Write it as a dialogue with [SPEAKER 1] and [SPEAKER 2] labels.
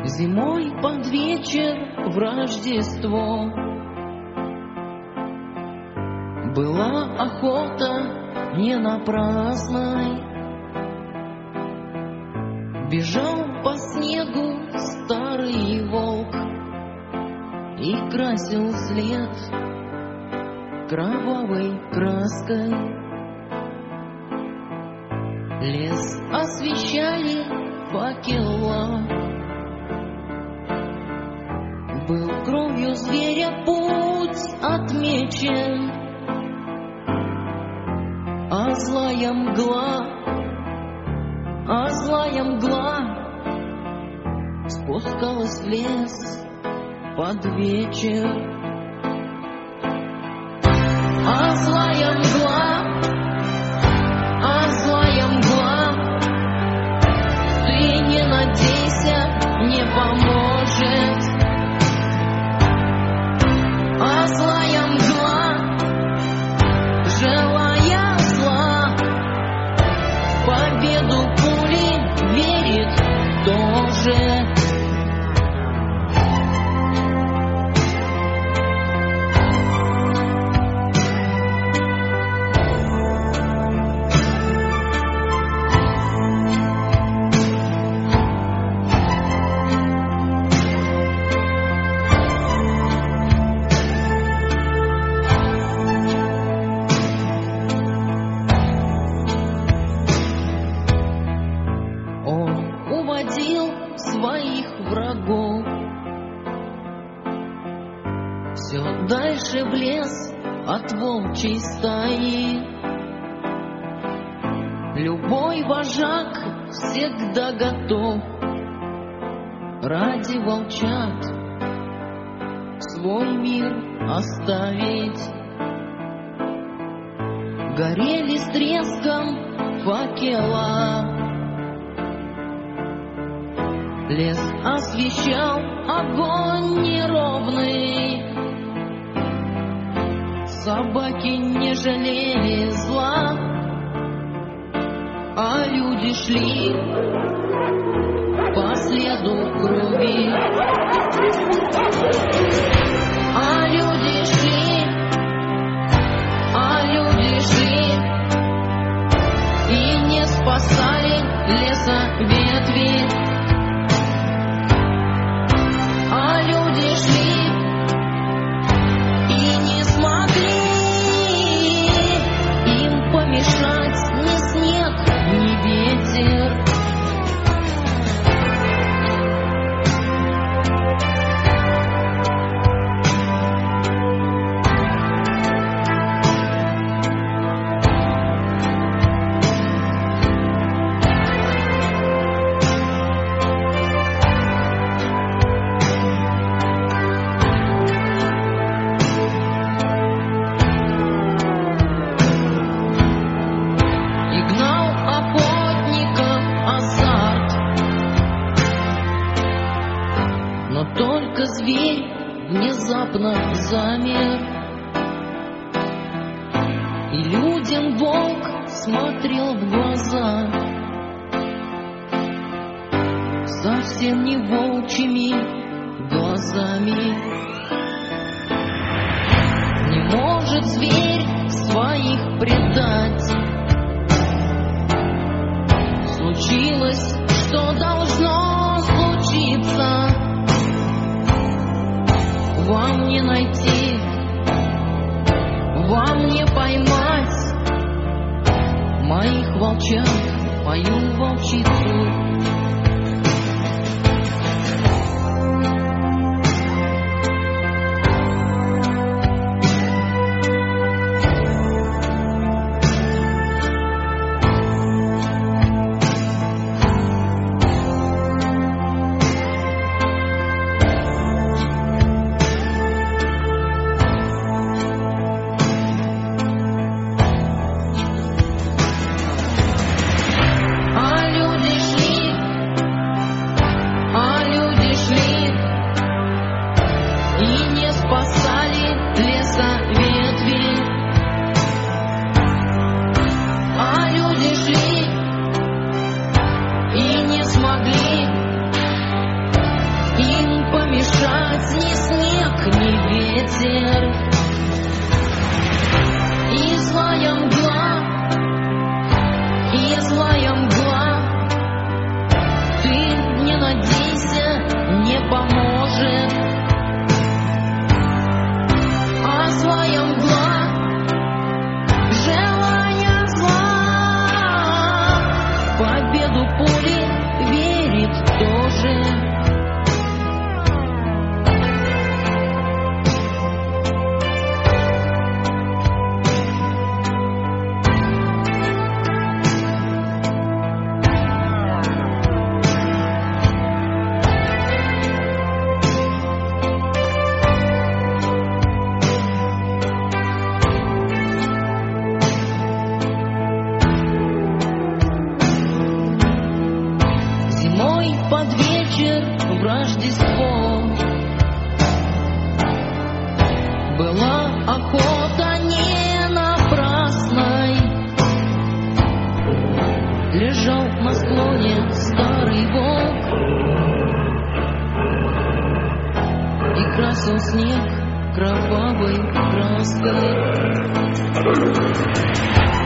[SPEAKER 1] Зимой под вечер в Рождество была охота не напрасной. Бежал по снегу старый волк и красил след кровавой краской. Лес освещали факела, был кровью зверя путь отмечен, а злая мгла спускалась в лес под вечер. А злая мгла, ты не надейся, не поможет. А злая мгла, желая зла, победу пули верит тоже. Своих врагов все дальше в лес от волчьей стаи. Любой вожак всегда готов ради волчат свой мир оставить. Горели с треском факела, лес освещал огонь неровный. Собаки не жалели зла, а люди шли по следу крови. А люди шли и не спасали леса ветви. Но только зверь внезапно замер, и людям волк смотрел в глаза совсем не волчьими глазами. Не может зверь своих предать. Случилось, что должно случиться. Вам не найти, вам не поймать моих волчат, мою волчицу. А люди шли Рождество. Была охота не напрасной, лежал на склоне старый волк и красил снег кровавой краской.